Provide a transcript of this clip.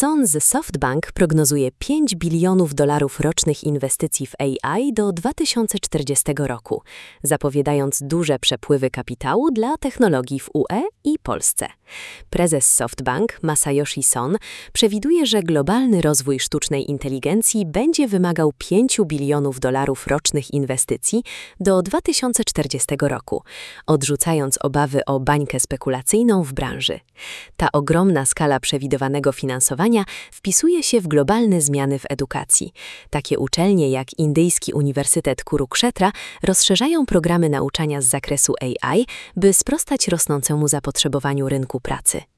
Son z SoftBank prognozuje 5 bilionów dolarów rocznych inwestycji w AI do 2040 roku, zapowiadając duże przepływy kapitału dla technologii w UE i Polsce. Prezes SoftBank, Masayoshi Son, przewiduje, że globalny rozwój sztucznej inteligencji będzie wymagał 5 bilionów dolarów rocznych inwestycji do 2040 roku, odrzucając obawy o bańkę spekulacyjną w branży. Ta ogromna skala przewidywanego finansowania wpisuje się w globalne zmiany w edukacji. Takie uczelnie jak Indyjski Uniwersytet Kurukshetra rozszerzają programy nauczania z zakresu AI, by sprostać rosnącemu zapotrzebowaniu rynku pracy.